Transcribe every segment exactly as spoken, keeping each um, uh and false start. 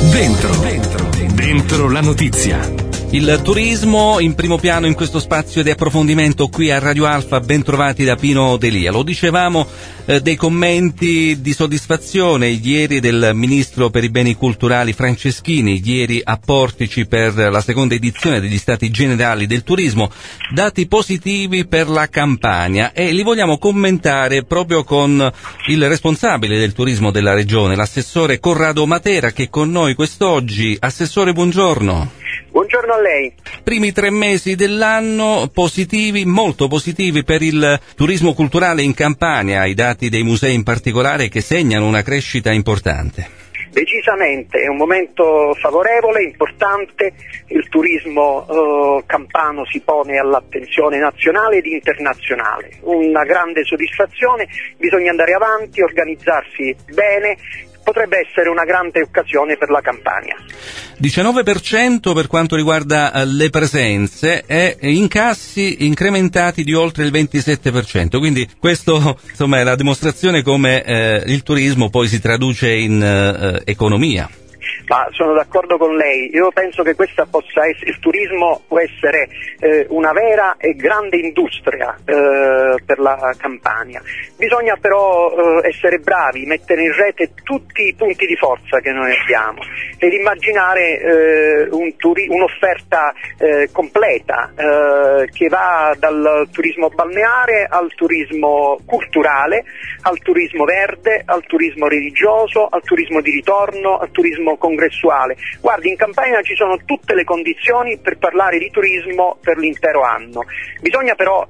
Dentro, dentro, dentro la notizia. Il turismo in primo piano in questo spazio di approfondimento qui a Radio Alfa, ben trovati da Pino Delia. Lo dicevamo, eh, dei commenti di soddisfazione ieri del Ministro per i Beni Culturali Franceschini, ieri a Portici per la seconda edizione degli Stati Generali del Turismo, dati positivi per la Campania, e li vogliamo commentare proprio con il responsabile del turismo della regione, l'assessore Corrado Matera, che è con noi quest'oggi. Assessore, buongiorno. Buongiorno a lei. Primi tre mesi dell'anno positivi, molto positivi per il turismo culturale in Campania, i dati dei musei in particolare che segnano una crescita importante. Decisamente, è un momento favorevole, importante, il turismo eh, campano si pone all'attenzione nazionale ed internazionale, una grande soddisfazione, bisogna andare avanti, organizzarsi bene. Potrebbe essere una grande occasione per la Campania. diciannove per cento per quanto riguarda le presenze e incassi incrementati di oltre il ventisette per cento, quindi questo insomma è la dimostrazione come eh, il turismo poi si traduce in eh, economia. Ma sono d'accordo con lei, io penso che questa possa essere, il turismo può essere eh, una vera e grande industria eh, per la Campania. Bisogna però eh, essere bravi, mettere in rete tutti i punti di forza che noi abbiamo ed immaginare eh, un turi- un'offerta eh, completa eh, che va dal turismo balneare al turismo culturale, al turismo verde, al turismo religioso, al turismo di ritorno, al turismo congressuale. Guardi, in Campania ci sono tutte le condizioni per parlare di turismo per l'intero anno. Bisogna però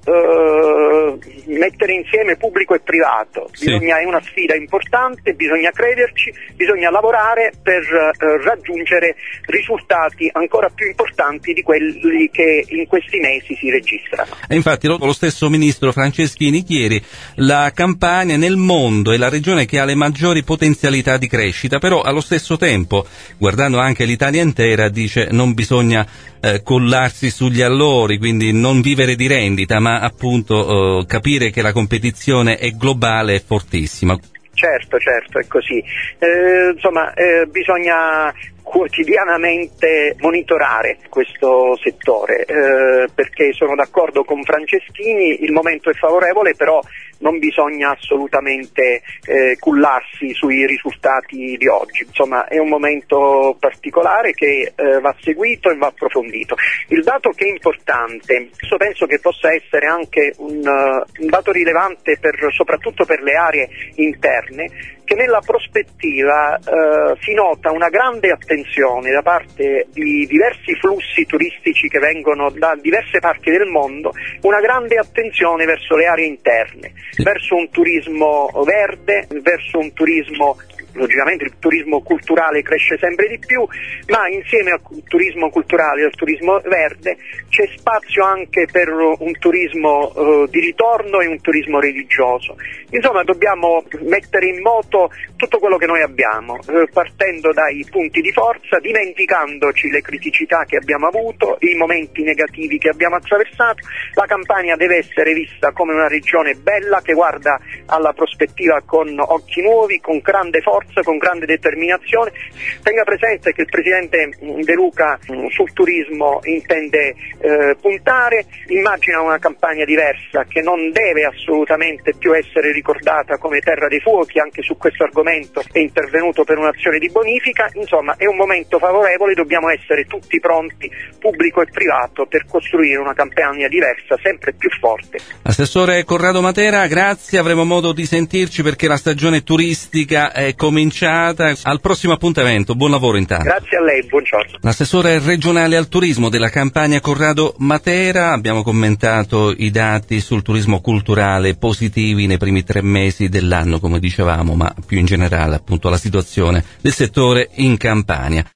eh, mettere insieme pubblico e privato. Sì. Bisogna, è una sfida importante, bisogna crederci, bisogna lavorare per eh, raggiungere risultati ancora più importanti di quelli che in questi mesi si registrano. E infatti lo, lo stesso ministro Franceschini ieri, la Campania nel mondo è la regione che ha le maggiori potenzialità di crescita, però allo stesso tempo, guardando anche l'Italia intera, dice non bisogna eh, collarsi sugli allori, quindi non vivere di rendita, ma appunto eh, capire che la competizione è globale e fortissima. Certo, certo, è così. Eh, insomma, eh, bisogna quotidianamente monitorare questo settore, eh, perché sono d'accordo con Franceschini, il momento è favorevole, però non bisogna assolutamente eh, cullarsi sui risultati di oggi. Insomma, è un momento particolare che eh, va seguito e va approfondito. Il dato che è importante, io penso che possa essere anche un, uh, un dato rilevante per, soprattutto per le aree interne, che nella prospettiva eh, si nota una grande attenzione da parte di diversi flussi turistici che vengono da diverse parti del mondo, una grande attenzione verso le aree interne, verso un turismo verde, verso un turismo, logicamente il turismo culturale cresce sempre di più, ma insieme al turismo culturale e al turismo verde c'è spazio anche per un turismo uh, di ritorno e un turismo religioso. Insomma, dobbiamo mettere in moto tutto quello che noi abbiamo, uh, partendo dai punti di forza, dimenticandoci le criticità che abbiamo avuto, i momenti negativi che abbiamo attraversato. La Campania deve essere vista come una regione bella che guarda alla prospettiva con occhi nuovi, con grande forza, con grande determinazione. Tenga presente che il Presidente De Luca sul turismo intende eh, puntare, immagina una Campania diversa che non deve assolutamente più essere ricordata come terra dei fuochi, anche su questo argomento è intervenuto per un'azione di bonifica. Insomma, è un momento favorevole, dobbiamo essere tutti pronti, pubblico e privato, per costruire una Campania diversa, sempre più forte. Assessore Corrado Matera, grazie, avremo modo di sentirci perché la stagione turistica è cominciata. Al prossimo appuntamento, buon lavoro intanto. Grazie a lei, buongiorno. L'assessore regionale al turismo della Campania Corrado Matera, abbiamo commentato i dati sul turismo culturale positivi nei primi tre mesi dell'anno, come dicevamo, ma più in generale appunto la situazione del settore in Campania.